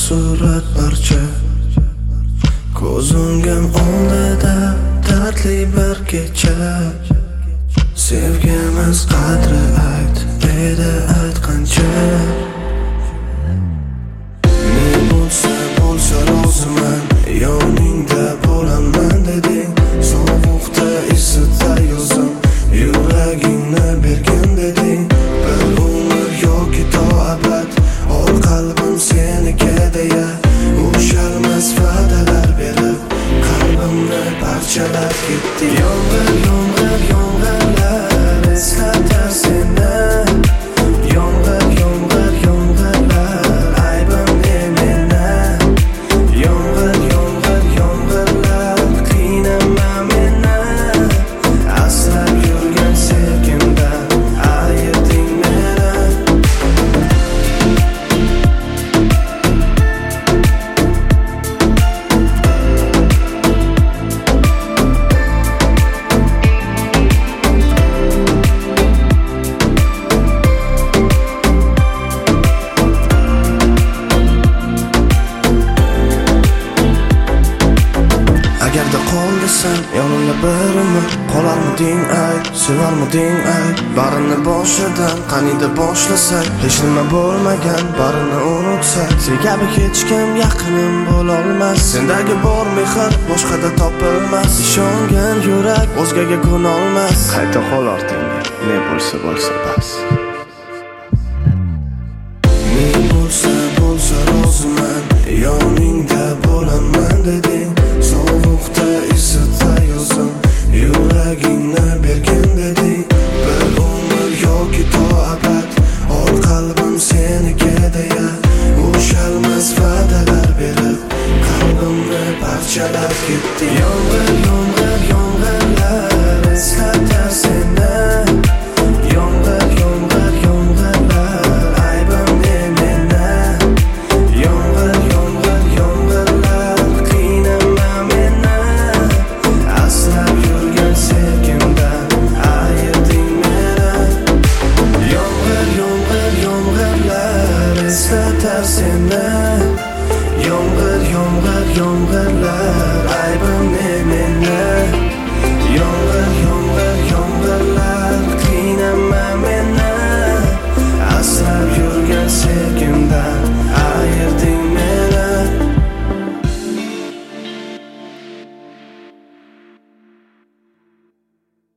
surat parcha. Ko'zimgam oldida dardli bir kecha. Sevgimiz qadri ayt, edi aytqancha. Ne bo'lsa roziman, yoningda bo'laman deding. Sovuqda isitsa yozim, yuragingni bergin deding. Bir umr yoki to abad, ol qalbim seniki deya. Ushalmas va'dalar berib, qalbimni parchalab ketdi. Yomg'ir, yomg'ir, yomg'irlar eslatar seni. Yomg'ir, yomg'ir, yomg'irlar aybim ne meni. Yomg'ir, yomg'ir, yomg'irlar qiynama meni. Asrab yurgan sevgimdan ayırding meni. Agarda qol desam, yonimda bir umr qolarmiding ay, sevarmiding ay? Barini boshidan qaniydi boshlasak, hech nima bo'lmagan barini unutsak. Sen kabi hech kim yaqinim bo'lolmas. Sendagi bor mehr boshqada topilmas. Ishongan yurak o'zgaga ko'nolmas. Qayta qol ortingga, ne bo'lsa bas. Ne bo'lsa roziman, yoningda bo'laman deding. Sovuqda isitsa yozim, yuragingni bergin deding. Bir umr yoki to abad, ol qalbim seniki deya. Ushalmas va'dalar berib, qalbimni parchalab ketdi. Yomg'ir, yomg'ir, yomg'irlar eslatar seni. Yomg'ir, yomg'ir, yomg'irlar aybim ne meni. Yomg'ir, yomg'ir, yomg'irlar qiynama meni. Asrab yurgan sevgimdan ayırding meni. Yomg'ir, yomg'ir, yomg'irlar eslatar seni. Yomg'ir, yomg'ir, yomg'irlar aybim